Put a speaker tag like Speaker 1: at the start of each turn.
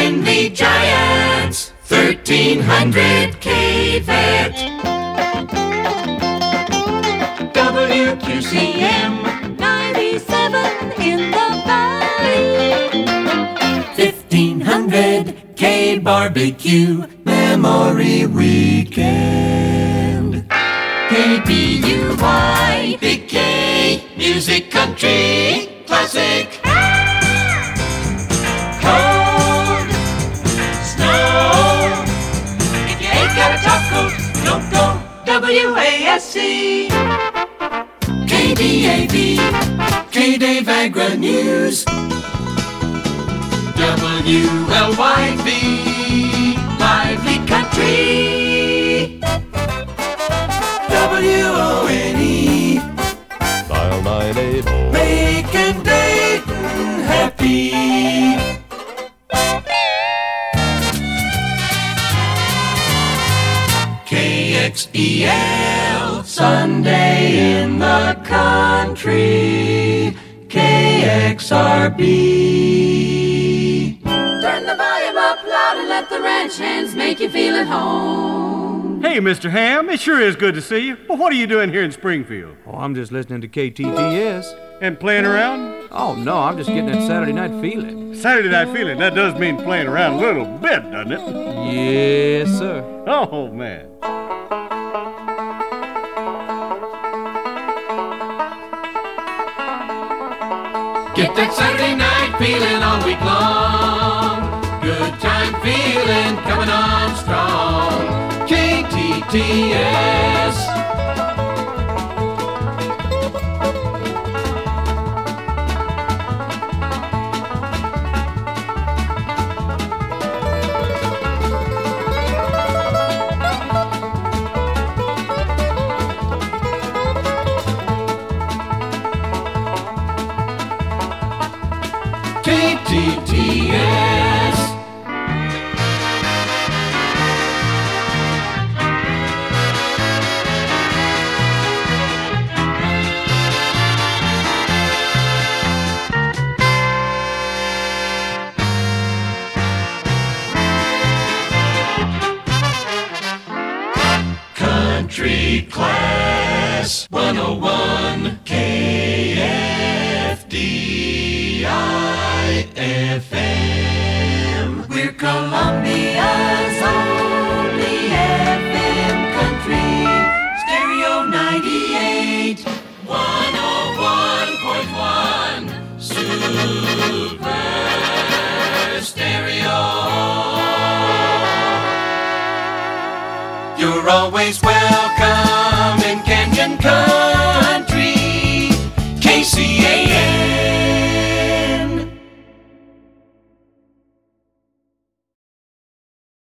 Speaker 1: Friendly Giants, 1300 KVET. WQCM,
Speaker 2: 97 in the valley.
Speaker 1: 1500 K Barbecue Memory Weekend. KBUY, Big K, Music Country Classic. Cold, snow. If you ain't got a top coat, don't go WASC. KDAV, K-Dave Agra News. WLYV, Lively Country. WONE,
Speaker 3: Dial 980.
Speaker 1: making Dayton happy. KXEL, Sunday in the country. KXRB.
Speaker 2: Turn the volume up loud and let the ranch hands make you feel at home.
Speaker 4: Hey, Mr. Ham, it sure is good to see you. Well, what are you doing here in Springfield?
Speaker 5: Oh, I'm just listening to KTTS.
Speaker 4: And playing around?
Speaker 5: Oh, no, I'm just getting that Saturday night feeling.
Speaker 4: Saturday night feeling, that does mean playing around a little bit, doesn't it?
Speaker 5: Yes, sir.
Speaker 4: Oh, man.
Speaker 1: Get that Saturday night feeling all week long. Good time feeling coming on strong. KTTS. KTTS. Country Class 101 KFDI FM. We're Columbia's only FM country. Stereo 98, 101.1. Super Stereo. You're always welcome in Canyon Country.